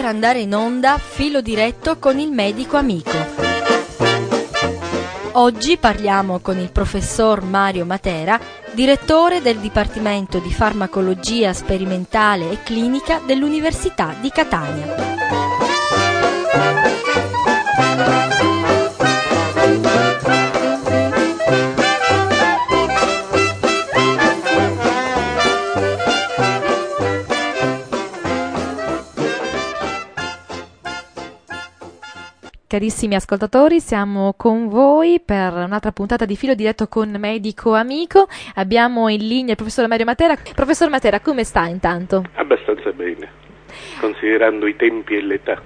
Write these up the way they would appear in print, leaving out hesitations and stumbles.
per andare in onda Filo diretto con il medico amico. Oggi parliamo con il professor Mario Matera, direttore del Dipartimento di Farmacologia Sperimentale e Clinica dell'Università di Catania. Carissimi ascoltatori, siamo con voi per un'altra puntata di Filo diretto con Medico Amico. Abbiamo in linea il professor Mario Matera. Professor Matera, come sta intanto? Abbastanza bene, considerando i tempi e l'età.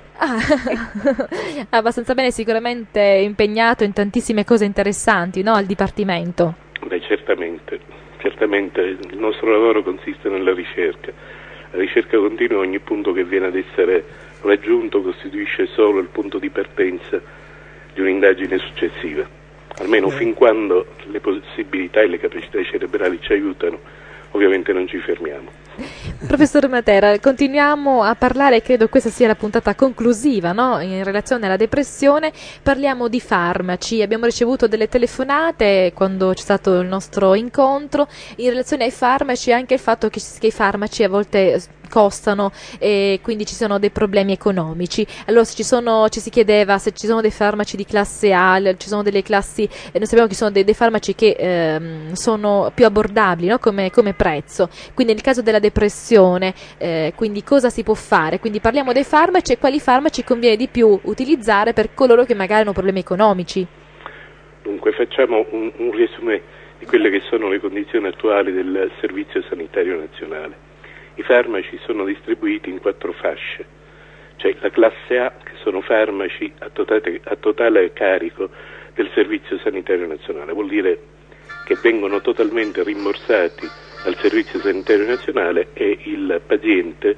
Abbastanza bene, sicuramente impegnato in tantissime cose interessanti, no, al Dipartimento. Beh, certamente il nostro lavoro consiste nella ricerca. La ricerca continua, ogni punto che viene ad essere raggiunto costituisce solo il punto di partenza di un'indagine successiva, almeno fin quando le possibilità e le capacità cerebrali ci aiutano, ovviamente non ci fermiamo. Professor Matera, continuiamo a parlare, credo questa sia la puntata conclusiva, no? In relazione alla depressione. Parliamo di farmaci, abbiamo ricevuto delle telefonate quando c'è stato il nostro incontro in relazione ai farmaci e anche il fatto che i farmaci a volte costano e quindi ci sono dei problemi economici. Allora ci si chiedeva se ci sono dei farmaci di classe A, ci sono delle classi, noi sappiamo che ci sono dei farmaci che sono più abbordabili, no? come prezzo. Quindi nel caso della depressione, quindi cosa si può fare? Quindi parliamo dei farmaci e quali farmaci conviene di più utilizzare per coloro che magari hanno problemi economici. Dunque facciamo un riassunto di quelle che sono le condizioni attuali del Servizio Sanitario Nazionale. I farmaci sono distribuiti in 4 fasce. C'è la classe A, che sono farmaci a totale carico del Servizio Sanitario Nazionale, vuol dire che vengono totalmente rimborsati dal Servizio Sanitario Nazionale e il paziente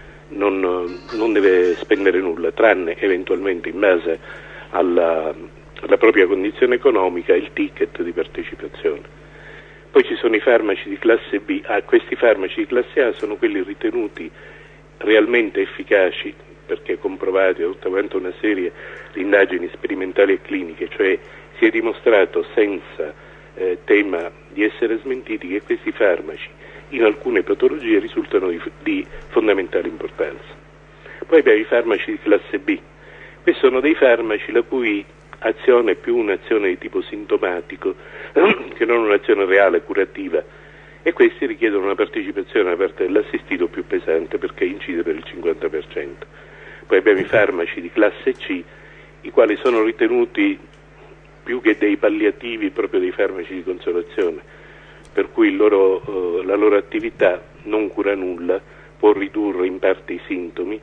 non deve spendere nulla, tranne eventualmente in base alla propria condizione economica il ticket di partecipazione. Poi ci sono i farmaci di classe B. Questi farmaci di classe A sono quelli ritenuti realmente efficaci perché comprovati da tutta quanta una serie di indagini sperimentali e cliniche, cioè si è dimostrato senza tema di essere smentiti che questi farmaci in alcune patologie risultano di fondamentale importanza. Poi abbiamo i farmaci di classe B. Questi sono dei farmaci la cui azione è più un'azione di tipo sintomatico che non un'azione reale, curativa, e questi richiedono una partecipazione da parte dell'assistito più pesante perché incide per il 50%. Poi abbiamo i farmaci di classe C, i quali sono ritenuti più che dei palliativi proprio dei farmaci di consolazione, per cui la loro attività non cura nulla, può ridurre in parte i sintomi,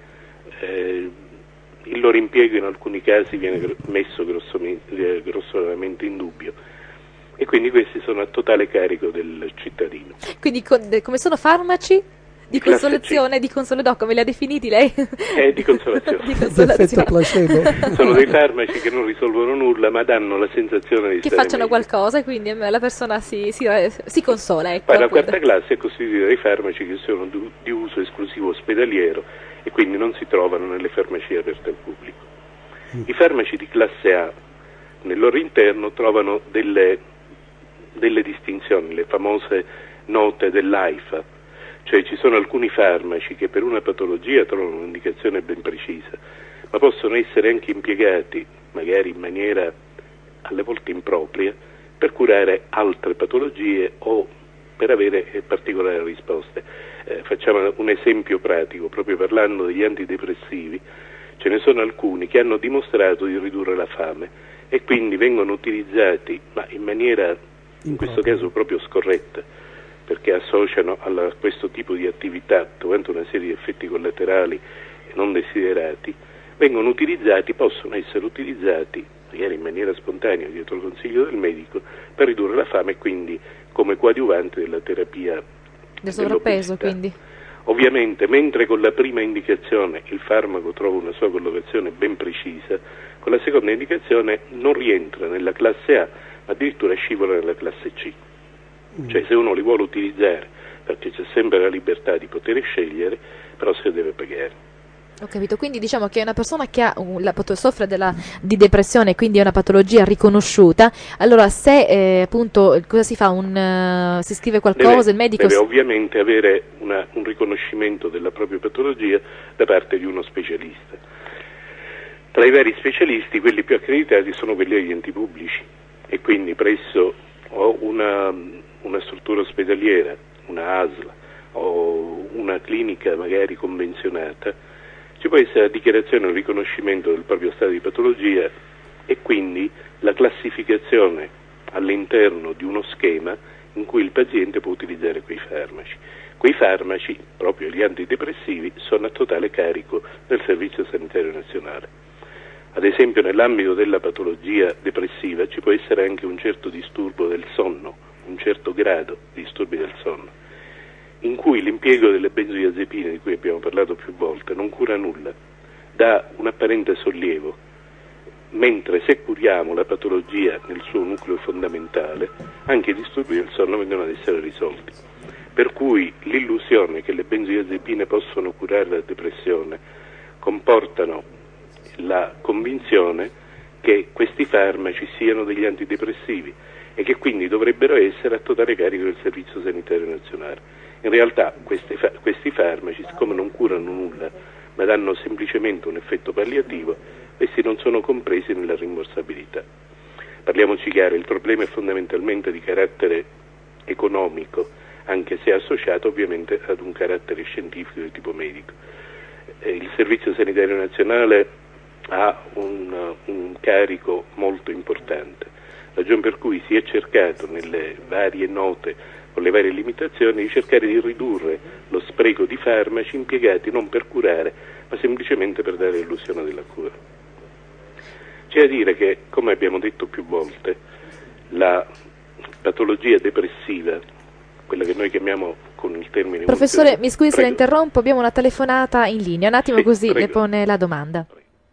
il loro impiego in alcuni casi viene messo grossolanamente in dubbio e quindi questi sono a totale carico del cittadino. Quindi come sono farmaci? Di consolazione, di consoledò, come li ha definiti lei? Di consolazione. Di consolazione. Placebo. Sono dei farmaci che non risolvono nulla ma danno la sensazione di che stare facciano meglio. qualcosa e quindi la persona si consola. Ecco, Poi la appunto. quarta classe è costituita dai farmaci che sono di uso esclusivo ospedaliero e quindi non si trovano nelle farmacie aperte al pubblico. I farmaci di classe A nel loro interno trovano delle distinzioni, le famose note dell'AIFA, cioè ci sono alcuni farmaci che per una patologia trovano un'indicazione ben precisa, ma possono essere anche impiegati, magari in maniera alle volte impropria, per curare altre patologie o per avere particolari risposte. Facciamo un esempio pratico, proprio parlando degli antidepressivi, ce ne sono alcuni che hanno dimostrato di ridurre la fame e quindi vengono utilizzati, ma in maniera, in questo caso proprio scorretta, perché associano a questo tipo di attività tutta una serie di effetti collaterali non desiderati, possono essere utilizzati magari in maniera spontanea dietro il consiglio del medico per ridurre la fame e quindi come coadiuvante della terapia del sovrappeso, quindi. Ovviamente, mentre con la prima indicazione il farmaco trova una sua collocazione ben precisa, con la seconda indicazione non rientra nella classe A, ma addirittura scivola nella classe C. Cioè se uno li vuole utilizzare, perché c'è sempre la libertà di poter scegliere, però se deve pagare. Ho capito, quindi diciamo che una persona che soffre di depressione, quindi è una patologia riconosciuta, allora se appunto cosa si fa? Si scrive qualcosa, il medico deve ovviamente avere un riconoscimento della propria patologia da parte di uno specialista. Tra i vari specialisti, quelli più accreditati sono quelli degli enti pubblici, e quindi presso una struttura ospedaliera, una ASL o una clinica magari convenzionata, ci può essere la dichiarazione o il riconoscimento del proprio stato di patologia e quindi la classificazione all'interno di uno schema in cui il paziente può utilizzare quei farmaci. Quei farmaci, proprio gli antidepressivi, sono a totale carico del Servizio Sanitario Nazionale. Ad esempio, nell'ambito della patologia depressiva ci può essere anche un certo disturbo del sonno, un certo grado di disturbi del sonno, in cui l'impiego delle benzodiazepine, di cui abbiamo parlato più volte, non cura nulla, dà un apparente sollievo, mentre se curiamo la patologia nel suo nucleo fondamentale, anche i disturbi del sonno vengono ad essere risolti. Per cui l'illusione che le benzodiazepine possono curare la depressione comportano la convinzione che questi farmaci siano degli antidepressivi e che quindi dovrebbero essere a totale carico del Servizio Sanitario Nazionale. In realtà questi farmaci, siccome non curano nulla, ma danno semplicemente un effetto palliativo, questi non sono compresi nella rimborsabilità. Parliamoci chiaro, il problema è fondamentalmente di carattere economico, anche se associato ovviamente ad un carattere scientifico di tipo medico. Il Servizio Sanitario Nazionale ha un carico molto importante, ragion per cui si è cercato nelle varie note, con le varie limitazioni, di cercare di ridurre lo spreco di farmaci impiegati non per curare, ma semplicemente per dare l'illusione della cura. C'è da dire che, come abbiamo detto più volte, la patologia depressiva, quella che noi chiamiamo con il termine... Professore, mi scusi se la interrompo, abbiamo una telefonata in linea, un attimo, sì, così prego. Le pone la domanda.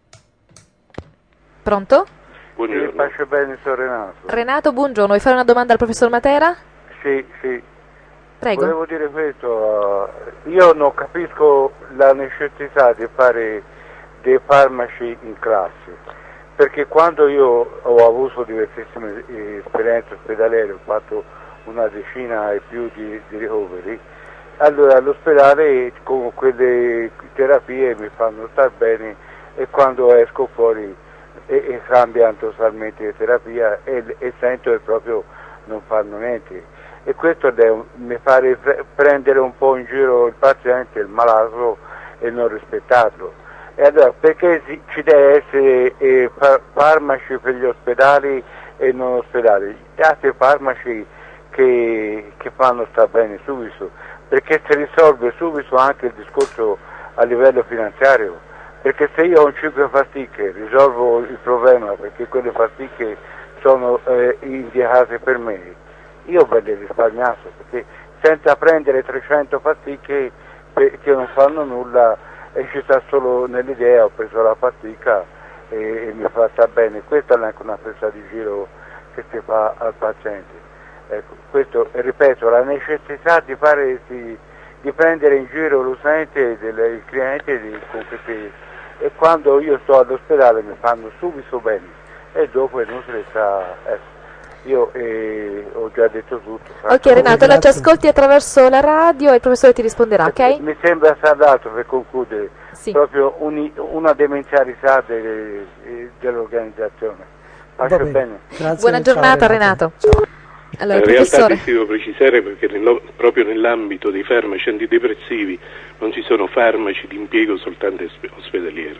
Pronto? Buongiorno. Faccio bene, sono Renato. Renato, buongiorno, vuoi fare una domanda al professor Matera? Sì. Prego. Volevo dire questo, io non capisco la necessità di fare dei farmaci in classe, perché quando io ho avuto diversissime esperienze ospedaliere, ho fatto una decina e più di ricoveri, allora all'ospedale con quelle terapie mi fanno star bene e quando esco fuori e cambiano totalmente la terapia e sento che proprio non fanno niente. E questo mi fa prendere un po' in giro il paziente, il malato, e non rispettarlo. E allora perché ci deve essere farmaci per gli ospedali e non ospedali? Date farmaci che fanno star bene subito, perché si risolve subito anche il discorso a livello finanziario, perché se io ho un 5 pasticche risolvo il problema perché quelle pasticche sono indicate per me, io avrei risparmiato, perché senza prendere 300 pasticche che non fanno nulla e ci sta solo nell'idea, ho preso la pasticca e mi fa star bene. Questa è anche una presa di giro che si fa al paziente. Ecco, questo, ripeto, la necessità di prendere in giro l'utente, il cliente con questi, e quando io sto all'ospedale mi fanno subito bene e dopo è inutile ecco. Io ho già detto tutto. Ok Renato, allora ci ascolti attraverso la radio e il professore ti risponderà, ok? Mi sembra sardato, per concludere, sì, proprio una demenzialità dell'organizzazione. Faccio bene. Grazie, buona giornata Renato. Allora, in realtà devo precisare perché proprio nell'ambito dei farmaci antidepressivi non ci sono farmaci di impiego soltanto ospedaliero.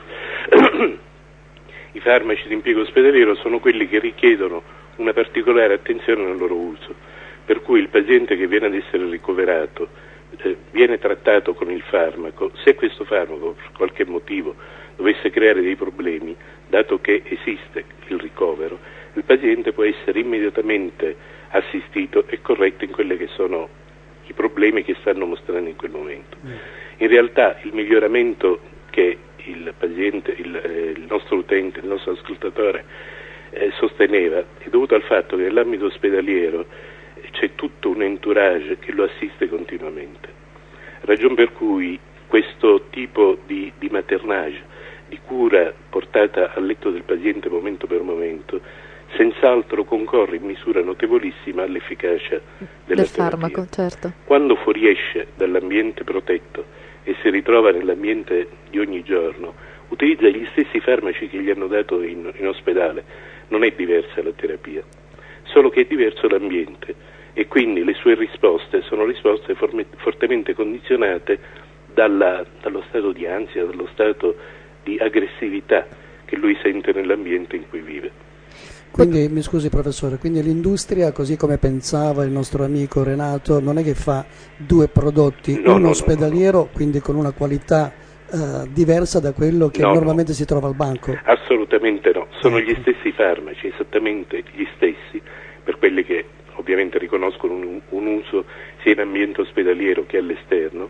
I farmaci di impiego ospedaliero sono quelli che richiedono una particolare attenzione nel loro uso, per cui il paziente che viene ad essere ricoverato viene trattato con il farmaco. Se questo farmaco per qualche motivo dovesse creare dei problemi, dato che esiste il ricovero, il paziente può essere immediatamente assistito e corretto in quelli che sono i problemi che stanno mostrando in quel momento. In realtà il miglioramento che il paziente, il nostro utente, il nostro ascoltatore sosteneva è dovuto al fatto che nell'ambito ospedaliero c'è tutto un entourage che lo assiste continuamente, ragion per cui questo tipo di maternage, di cura portata al letto del paziente momento per momento, senz'altro concorre in misura notevolissima all'efficacia della del farmaco, certo. Quando fuoriesce dall'ambiente protetto e si ritrova nell'ambiente di ogni giorno, utilizza gli stessi farmaci che gli hanno dato in ospedale. Non è diversa la terapia, solo che è diverso l'ambiente, e quindi le sue risposte sono risposte fortemente condizionate dallo stato di ansia, dallo stato di aggressività che lui sente nell'ambiente in cui vive. Quindi, mi scusi professore, quindi l'industria, così come pensava il nostro amico Renato, non è che fa due prodotti, uno ospedaliero, quindi con una qualità diversa da quello che normalmente si trova al banco? Assolutamente no, sono gli stessi farmaci, esattamente gli stessi, per quelli che ovviamente riconoscono un uso sia in ambiente ospedaliero che all'esterno,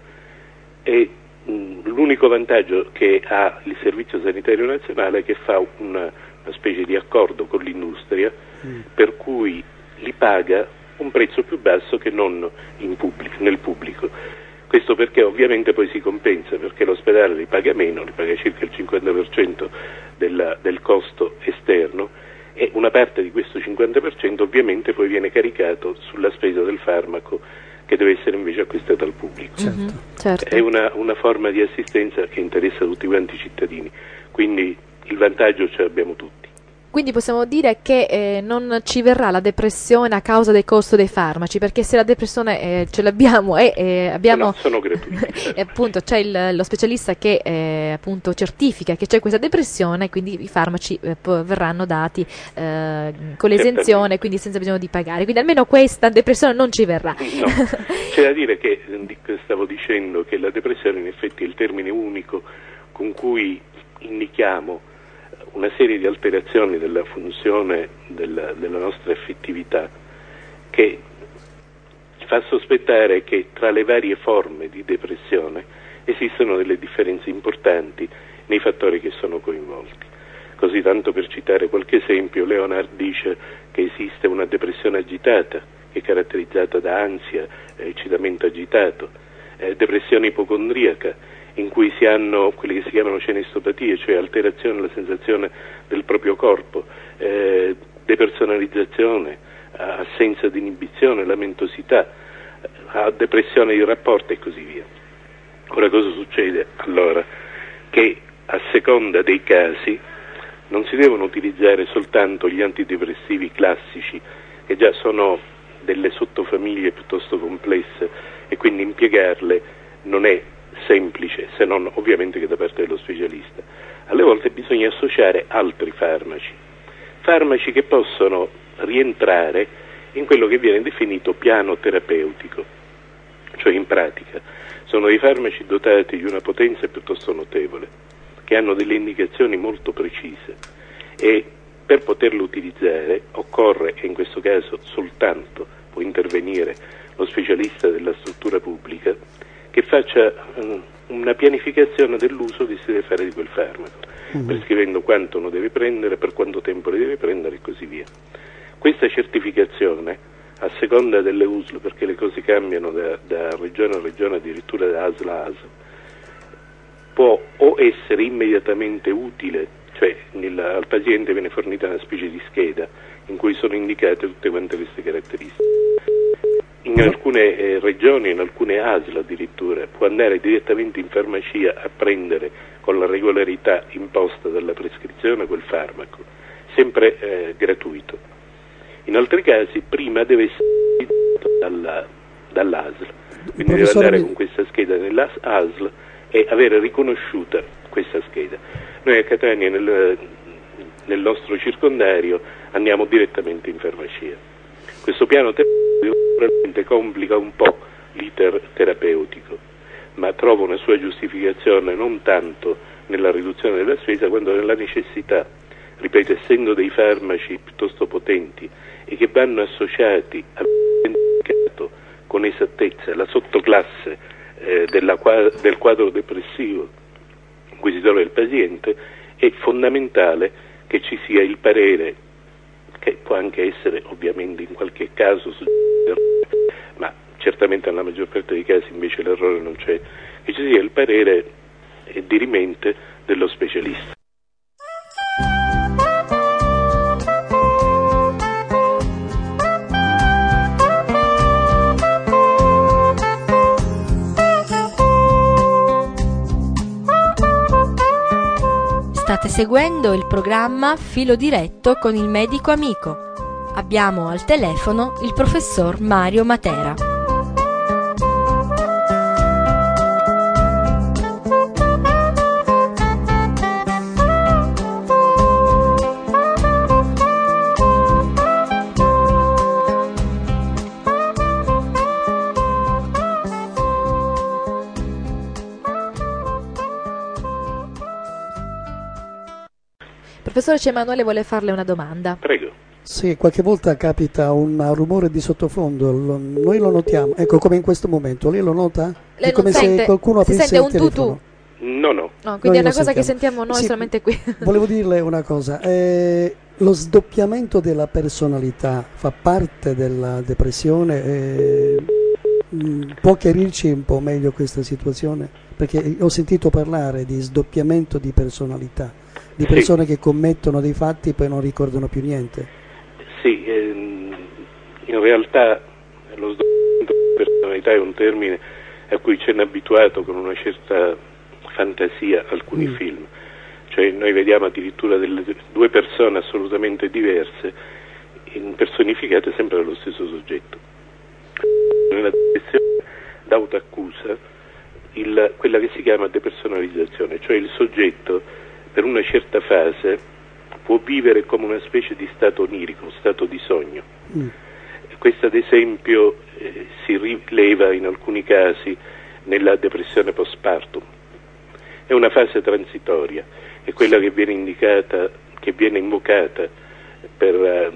e l'unico vantaggio che ha il Servizio Sanitario Nazionale è che fa una specie di accordo con l'industria per cui li paga un prezzo più basso che non nel pubblico. Questo perché ovviamente poi si compensa, perché l'ospedale li paga meno, li paga circa il 50% del costo esterno, e una parte di questo 50% ovviamente poi viene caricato sulla spesa del farmaco che deve essere invece acquistata al pubblico. Certo. È una forma di assistenza che interessa tutti quanti i cittadini, quindi il vantaggio ce l'abbiamo tutti. Quindi possiamo dire che non ci verrà la depressione a causa del costo dei farmaci, perché se la depressione ce l'abbiamo e abbiamo... No, sono gratuiti. E appunto c'è lo specialista che appunto certifica che c'è questa depressione, quindi i farmaci verranno dati con l'esenzione, quindi senza bisogno di pagare. Quindi almeno questa depressione non ci verrà. No, c'è da dire che stavo dicendo che la depressione in effetti è il termine unico con cui indichiamo una serie di alterazioni della funzione della nostra affettività, che fa sospettare che tra le varie forme di depressione esistono delle differenze importanti nei fattori che sono coinvolti. Così, tanto per citare qualche esempio, Leonard dice che esiste una depressione agitata, che è caratterizzata da ansia, eccitamento agitato, depressione ipocondriaca, in cui si hanno quelle che si chiamano cenistopatie, cioè alterazione della sensazione del proprio corpo, depersonalizzazione, assenza di inibizione, lamentosità, depressione di rapporto e così via. Ora, cosa succede? Allora, che a seconda dei casi non si devono utilizzare soltanto gli antidepressivi classici, che già sono delle sottofamiglie piuttosto complesse, e quindi impiegarle non è semplice, se non ovviamente che da parte dello specialista. Alle volte bisogna associare altri farmaci che possono rientrare in quello che viene definito piano terapeutico, cioè in pratica sono dei farmaci dotati di una potenza piuttosto notevole, che hanno delle indicazioni molto precise, e per poterlo utilizzare occorre, e in questo caso soltanto può intervenire lo specialista della struttura pubblica, che faccia una pianificazione dell'uso che si deve fare di quel farmaco, prescrivendo quanto uno deve prendere, per quanto tempo le deve prendere e così via. Questa certificazione, a seconda delle USL, perché le cose cambiano da regione a regione, addirittura da ASL a ASL, può o essere immediatamente utile, cioè al paziente viene fornita una specie di scheda in cui sono indicate tutte quante queste caratteristiche. In alcune regioni, in alcune ASL addirittura, può andare direttamente in farmacia a prendere con la regolarità imposta dalla prescrizione quel farmaco, sempre gratuito. In altri casi prima deve essere dall'ASL, quindi deve andare con questa scheda nell'ASL e avere riconosciuta questa scheda. Noi a Catania nel nostro circondario andiamo direttamente in farmacia. Questo piano terapeutico probabilmente complica un po' l'iter terapeutico, ma trova una sua giustificazione non tanto nella riduzione della spesa quanto nella necessità, ripeto, essendo dei farmaci piuttosto potenti e che vanno associati con esattezza la sottoclasse del quadro depressivo in cui si trova il paziente, è fondamentale che ci sia il parere, che può anche essere ovviamente in qualche caso, ma certamente nella maggior parte dei casi invece l'errore non c'è, che ci sia il parere dirimente dello specialista. State seguendo il programma Filo Diretto con il medico amico. Abbiamo al telefono il professor Mario Matera. Professore Emanuele vuole farle una domanda. Prego. Sì, qualche volta capita un rumore di sottofondo, noi lo notiamo, ecco come in questo momento, lei lo nota? Lei è come non se sente, qualcuno si aprisse sente il un telefono. tutù? No. Quindi Noi è una lo cosa che sentiamo. sentiamo noi Sì, solamente qui. Volevo dirle una cosa, lo sdoppiamento della personalità fa parte della depressione? Può chiarirci un po' meglio questa situazione? Perché ho sentito parlare di sdoppiamento di personalità, di persone che commettono dei fatti e poi non ricordano più niente. Sì, in realtà lo sdoppiamento di personalità è un termine a cui ci hanno abituato con una certa fantasia alcuni film. Cioè noi vediamo addirittura due persone assolutamente diverse impersonificate sempre dallo stesso soggetto. Nella depressione d'autoaccusa quella che si chiama depersonalizzazione, cioè il soggetto per una certa fase può vivere come una specie di stato onirico, un stato di sogno. Questo ad esempio si rileva in alcuni casi nella depressione postpartum. È una fase transitoria, è quella che viene indicata, che viene invocata per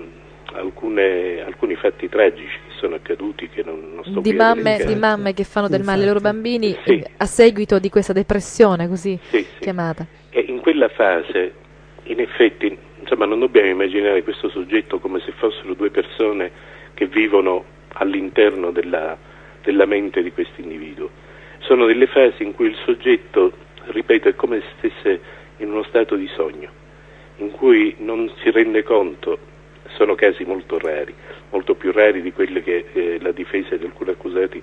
alcuni fatti tragici che sono accaduti, che non sto di mamme che fanno del male ai loro bambini a seguito di questa depressione così chiamata. E in quella fase, in effetti, insomma, non dobbiamo immaginare questo soggetto come se fossero due persone che vivono all'interno della mente di questo individuo. Sono delle fasi in cui il soggetto, ripeto, è come se stesse in uno stato di sogno, in cui non si rende conto. Sono casi molto rari, molto più rari di quelli che la difesa di alcuni accusati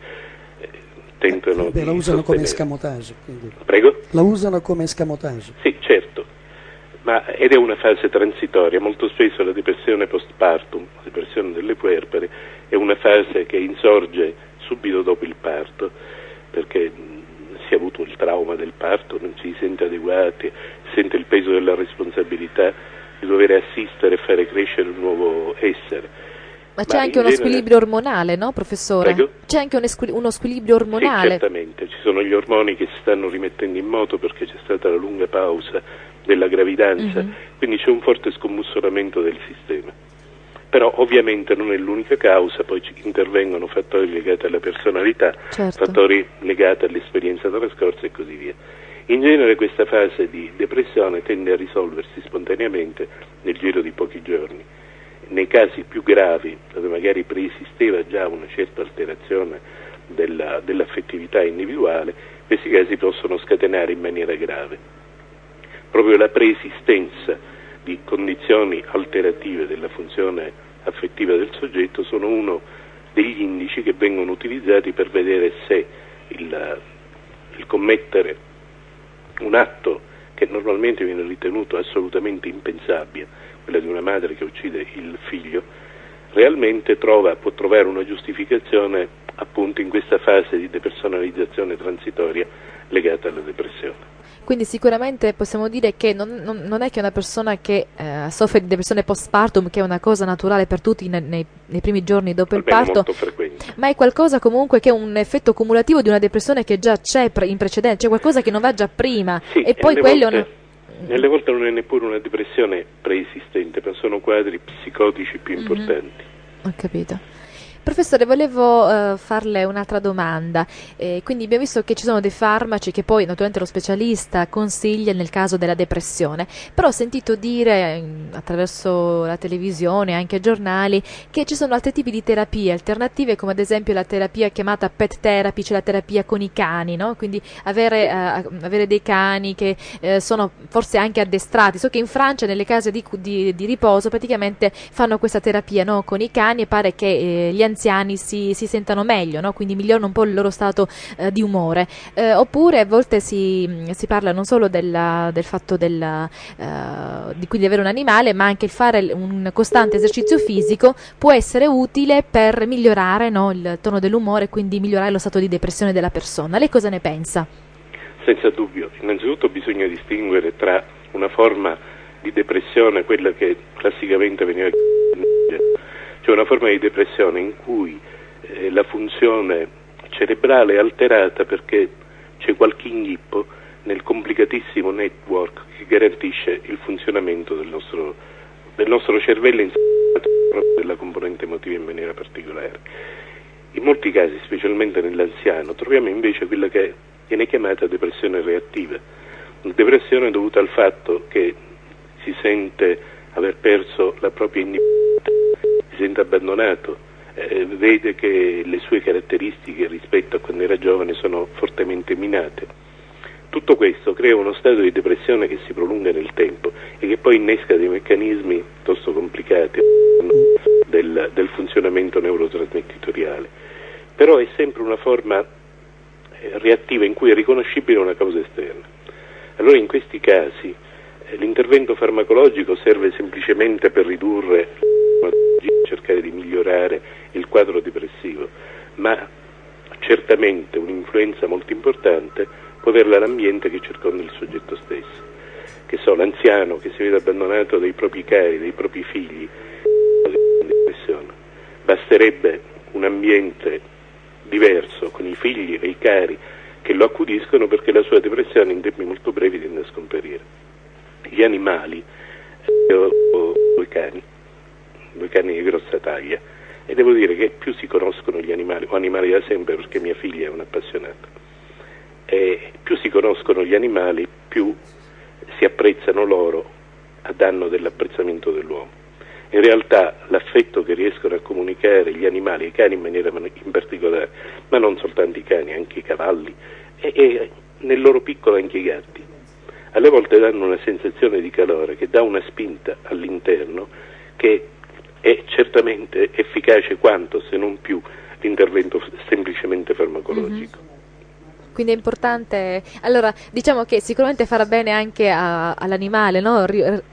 tentano di la usano sostenere. come escamotage, quindi. Prego? La usano come escamotage. Sì, certo, ed è una fase transitoria. Molto spesso la depressione postpartum, la depressione delle puerpere, è una fase che insorge subito dopo il parto, perché si è avuto il trauma del parto, non ci si sente adeguati, si sente il peso della responsabilità di dover assistere e fare crescere un nuovo essere. Ma c'è anche uno squilibrio ormonale, no, professore? Prego? C'è anche uno squilibrio ormonale. Sì, certamente, ci sono gli ormoni che si stanno rimettendo in moto perché c'è stata la lunga pausa della gravidanza, quindi c'è un forte scombussolamento del sistema. Però ovviamente non è l'unica causa, poi intervengono fattori legati alla personalità, fattori legati all'esperienza trascorsa e così via. In genere questa fase di depressione tende a risolversi spontaneamente nel giro di pochi giorni. Nei casi più gravi, dove magari preesisteva già una certa alterazione dell'affettività individuale, questi casi possono scatenare in maniera grave. Proprio la preesistenza di condizioni alterative della funzione affettiva del soggetto sono uno degli indici che vengono utilizzati per vedere se il commettere un atto che normalmente viene ritenuto assolutamente impensabile, quella di una madre che uccide il figlio, realmente può trovare una giustificazione appunto in questa fase di depersonalizzazione transitoria legata alla depressione. Quindi sicuramente possiamo dire che non è che una persona che soffre di depressione postpartum, che è una cosa naturale per tutti nei primi giorni dopo il parto, molto frequente. Ma è qualcosa comunque che è un effetto cumulativo di una depressione che già c'è in precedenza, cioè qualcosa che non va già prima, sì, e poi quello... Nelle volte non è neppure una depressione preesistente, ma sono quadri psicotici più importanti. Ho capito. Professore, volevo farle un'altra domanda. Quindi abbiamo visto che ci sono dei farmaci che poi naturalmente lo specialista consiglia nel caso della depressione, però ho sentito dire attraverso la televisione, anche ai giornali, che ci sono altri tipi di terapie alternative, come ad esempio la terapia chiamata pet therapy, cioè la terapia con i cani, no? Quindi avere dei cani che sono forse anche addestrati. So che in Francia nelle case di riposo praticamente fanno questa terapia, no? Con i cani, e pare che gli anziani si sentano meglio, no? Quindi migliorano un po' il loro stato di umore. Oppure a volte si parla non solo del fatto di avere un animale, ma anche il fare un costante esercizio fisico può essere utile per migliorare, no, il tono dell'umore, quindi migliorare lo stato di depressione della persona. Lei cosa ne pensa? Senza dubbio. Innanzitutto bisogna distinguere tra una forma di depressione, quella che classicamente veniva cioè una forma di depressione in cui la funzione cerebrale è alterata perché c'è qualche inghippo nel complicatissimo network che garantisce il funzionamento del nostro cervello proprio della componente emotiva in maniera particolare. In molti casi, specialmente nell'anziano, troviamo invece quella che viene chiamata depressione reattiva, una depressione dovuta al fatto che si sente aver perso la propria individualità, si sente abbandonato, vede che le sue caratteristiche rispetto a quando era giovane sono fortemente minate. Tutto questo crea uno stato di depressione che si prolunga nel tempo e che poi innesca dei meccanismi piuttosto complicati del funzionamento neurotrasmettitoriale. Però è sempre una forma reattiva in cui è riconoscibile una causa esterna. Allora in questi casi l'intervento farmacologico serve semplicemente per ridurre, cercare di migliorare il quadro depressivo, ma certamente un'influenza molto importante può averla l'ambiente che circonda il soggetto stesso. Che so, l'anziano che si vede abbandonato dai propri cari, dai propri figli, depressione. Basterebbe un ambiente diverso con i figli e i cari che lo accudiscono perché la sua depressione in tempi molto brevi tende a scomparire. Gli animali, ho due cani di grossa taglia, e devo dire che più si conoscono gli animali, ho animali da sempre perché mia figlia è un'appassionata, e più si conoscono gli animali, più si apprezzano loro a danno dell'apprezzamento dell'uomo. In realtà l'affetto che riescono a comunicare gli animali, i cani in maniera in particolare, ma non soltanto i cani, anche i cavalli, e nel loro piccolo anche i gatti, alle volte danno una sensazione di calore che dà una spinta all'interno che è certamente efficace quanto, se non più, l'intervento semplicemente farmacologico. Mm-hmm. Quindi è importante, allora diciamo che sicuramente farà bene anche all'animale, no?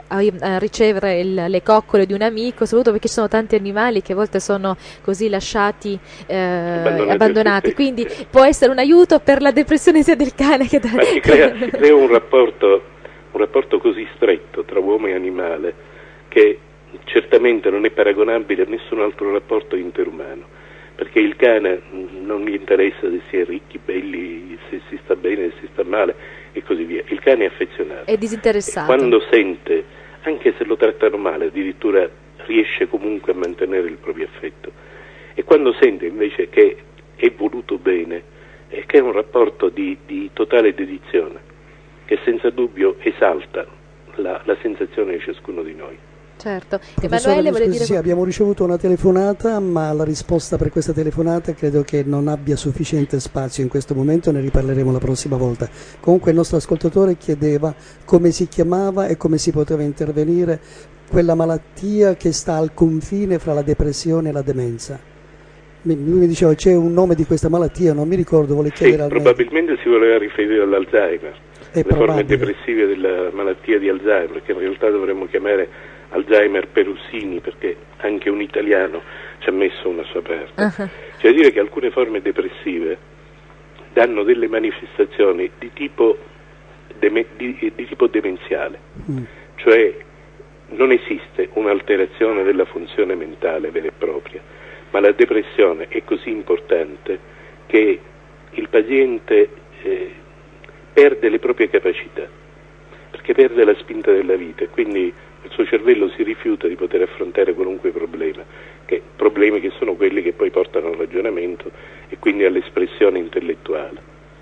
A ricevere le coccole di un amico, soprattutto perché ci sono tanti animali che a volte sono così lasciati abbandonati, quindi può essere un aiuto per la depressione sia del cane che Ma si crea un rapporto così stretto tra uomo e animale che certamente non è paragonabile a nessun altro rapporto interumano, perché il cane non gli interessa se si è ricchi, belli, se si sta bene, se si sta male e così via. Il cane è affezionato. È disinteressato. E quando sente, anche se lo trattano male, addirittura riesce comunque a mantenere il proprio affetto. E quando sente invece che è voluto bene, che è un rapporto di totale dedizione, che senza dubbio esalta la sensazione di ciascuno di noi. Certo. Emanuele, vuole dire... Sì, abbiamo ricevuto una telefonata, ma la risposta per questa telefonata credo che non abbia sufficiente spazio in questo momento, ne riparleremo la prossima volta. Comunque il nostro ascoltatore chiedeva come si chiamava e come si poteva intervenire quella malattia che sta al confine fra la depressione e la demenza. Lui mi diceva c'è un nome di questa malattia, non mi ricordo, vuole chiedere al probabilmente si voleva riferire all'Alzheimer, le forme depressive della malattia di Alzheimer, che in realtà dovremmo chiamare Alzheimer Perusini, perché anche un italiano ci ha messo una sua parte. Cioè dire che alcune forme depressive danno delle manifestazioni di tipo demenziale, cioè non esiste un'alterazione della funzione mentale vera e propria, ma la depressione è così importante che il paziente perde le proprie capacità, perché perde la spinta della vita e quindi il suo cervello si rifiuta di poter affrontare qualunque problema, problemi che sono quelli che poi portano ragionamento e quindi all'espressione intellettuale.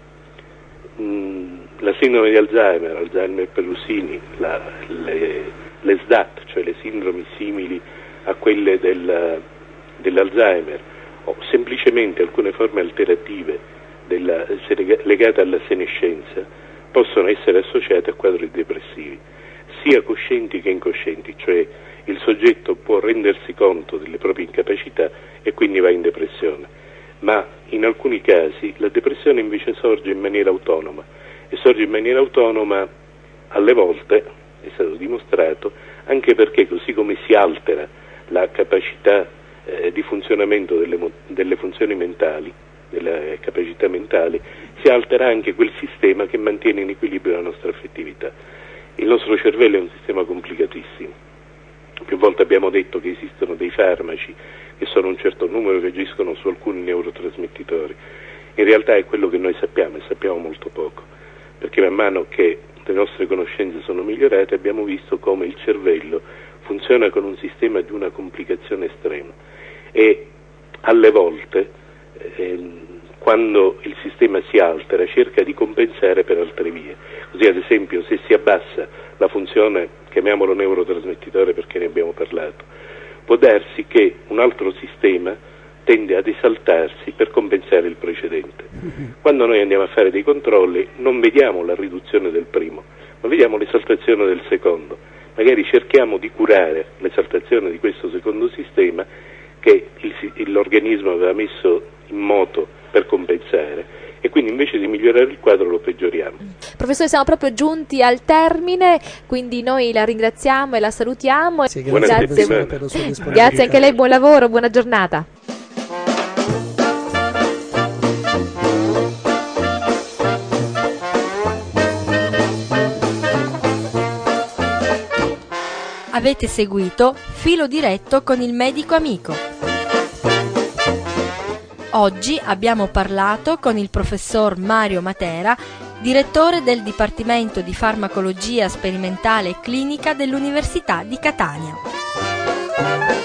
La sindrome di Alzheimer, Alzheimer-Pelusini, le SDAT, cioè le sindromi simili a quelle dell'Alzheimer, o semplicemente alcune forme alterative legate alla senescenza, possono essere associate a quadri depressivi, sia coscienti che incoscienti, cioè il soggetto può rendersi conto delle proprie incapacità e quindi va in depressione, ma in alcuni casi la depressione invece sorge in maniera autonoma, e sorge in maniera autonoma alle volte, è stato dimostrato, anche perché così come si altera la capacità di funzionamento delle funzioni mentali, delle capacità mentali, si altera anche quel sistema che mantiene in equilibrio la nostra affettività. Il nostro cervello è un sistema complicatissimo. Più volte abbiamo detto che esistono dei farmaci che sono un certo numero che agiscono su alcuni neurotrasmettitori. In realtà è quello che noi sappiamo, e sappiamo molto poco, perché man mano che le nostre conoscenze sono migliorate abbiamo visto come il cervello funziona con un sistema di una complicazione estrema e alle volte quando il sistema si altera cerca di compensare per altre vie. Così ad esempio se si abbassa la funzione, chiamiamolo neurotrasmettitore perché ne abbiamo parlato, può darsi che un altro sistema tende ad esaltarsi per compensare il precedente. Quando noi andiamo a fare dei controlli non vediamo la riduzione del primo, ma vediamo l'esaltazione del secondo. Magari cerchiamo di curare l'esaltazione di questo secondo sistema che l'organismo aveva messo in moto per compensare, e quindi invece di migliorare il quadro lo peggioriamo. Professore, siamo proprio giunti al termine, quindi noi la ringraziamo e la salutiamo. Sì, grazie per la sua disponibilità. Grazie anche a lei, buon lavoro, buona giornata. Avete seguito Filo Diretto con il medico amico. Oggi abbiamo parlato con il professor Mario Matera, direttore del Dipartimento di Farmacologia Sperimentale e Clinica dell'Università di Catania.